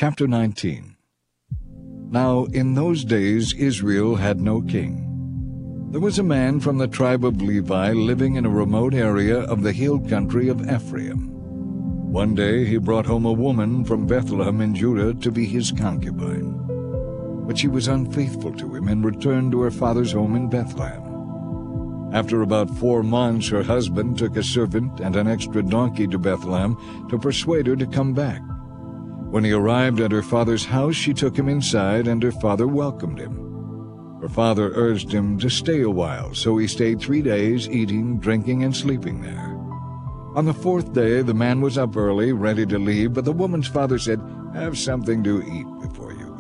Chapter 19. Now in those days Israel had no king. There was a man from the tribe of Levi living in a remote area of the hill country of Ephraim. One day he brought home a woman from Bethlehem in Judah to be his concubine. But she was unfaithful to him and returned to her father's home in Bethlehem. After about 4 months, her husband took a servant and an extra donkey to Bethlehem to persuade her to come back. When he arrived at her father's house, she took him inside, and her father welcomed him. Her father urged him to stay a while, so he stayed 3 days, eating, drinking, and sleeping there. On the 4th day, the man was up early, ready to leave, but the woman's father said, "Have something to eat before you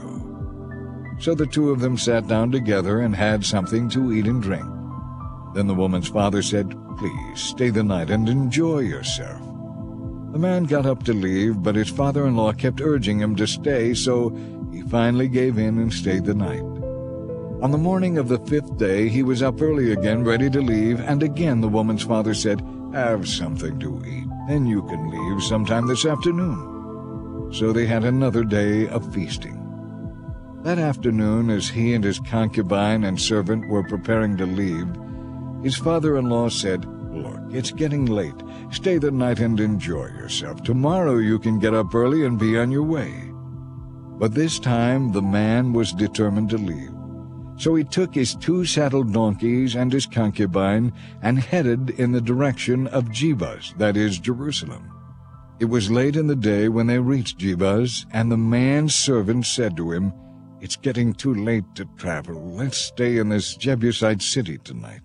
go." So the two of them sat down together and had something to eat and drink. Then the woman's father said, "Please, stay the night and enjoy yourself." The man got up to leave, but his father-in-law kept urging him to stay, so he finally gave in and stayed the night. On the morning of the 5th day, he was up early again, ready to leave, and again the woman's father said, "Have something to eat, then you can leave sometime this afternoon." So they had another day of feasting. That afternoon, as he and his concubine and servant were preparing to leave, his father-in-law said, "Look, it's getting late. Stay the night and enjoy yourself. Tomorrow you can get up early and be on your way." But this time the man was determined to leave. So he took his 2 saddled donkeys and his concubine and headed in the direction of Jebus, that is, Jerusalem. It was late in the day when they reached Jebus, and the man's servant said to him, "It's getting too late to travel. Let's stay in this Jebusite city tonight."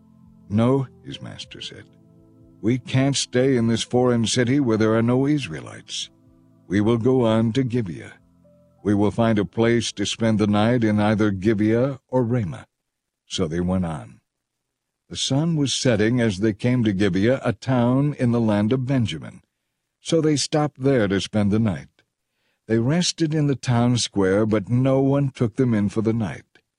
"No," his master said. "We can't stay in this foreign city where there are no Israelites. We will go on to Gibeah. We will find a place to spend the night in either Gibeah or Ramah." So they went on. The sun was setting as they came to Gibeah, a town in the land of Benjamin. So they stopped there to spend the night. They rested in the town square, but no one took them in for the night.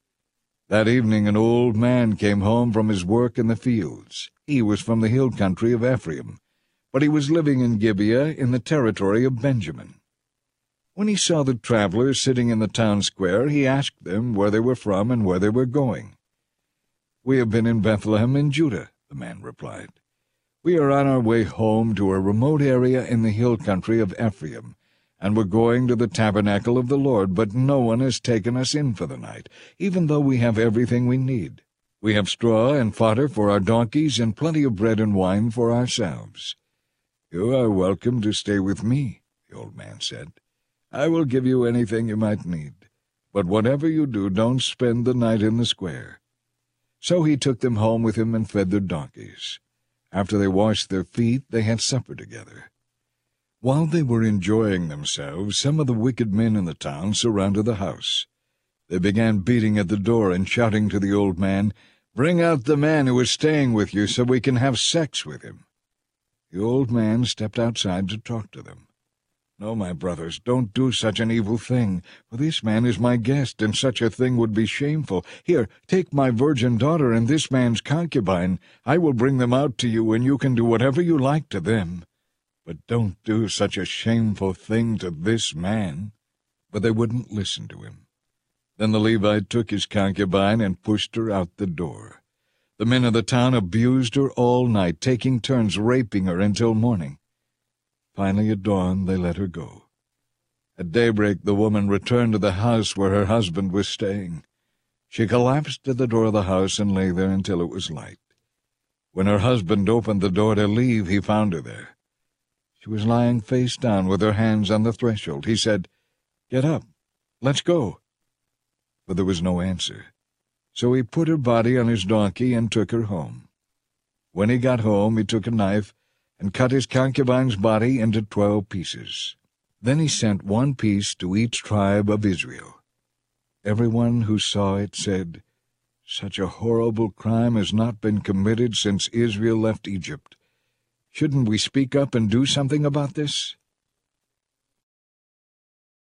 That evening an old man came home from his work in the fields. He was from the hill country of Ephraim, but he was living in Gibeah in the territory of Benjamin. When he saw the travelers sitting in the town square, he asked them where they were from and where they were going. "We have been in Bethlehem in Judah," the man replied. "We are on our way home to a remote area in the hill country of Ephraim, and we're going to the tabernacle of the Lord, but no one has taken us in for the night, even though we have everything we need. We have straw and fodder for our donkeys and plenty of bread and wine for ourselves." "You are welcome to stay with me," the old man said. "I will give you anything you might need, but whatever you do, don't spend the night in the square." So he took them home with him and fed their donkeys. After they washed their feet, they had supper together. While they were enjoying themselves, some of the wicked men in the town surrounded the house. They began beating at the door and shouting to the old man, "Bring out the man who is staying with you so we can have sex with him." The old man stepped outside to talk to them. "No, my brothers, don't do such an evil thing, for this man is my guest, and such a thing would be shameful. Here, take my virgin daughter and this man's concubine. I will bring them out to you, and you can do whatever you like to them. But don't do such a shameful thing to this man." But they wouldn't listen to him. Then the Levite took his concubine and pushed her out the door. The men of the town abused her all night, taking turns raping her until morning. Finally at dawn they let her go. At daybreak the woman returned to the house where her husband was staying. She collapsed at the door of the house and lay there until it was light. When her husband opened the door to leave, he found her there. She was lying face down with her hands on the threshold. He said, "Get up, let's go." But there was no answer. So he put her body on his donkey and took her home. When he got home, he took a knife and cut his concubine's body into 12 pieces. Then he sent 1 piece to each tribe of Israel. Everyone who saw it said, "Such a horrible crime has not been committed since Israel left Egypt. Shouldn't we speak up and do something about this?"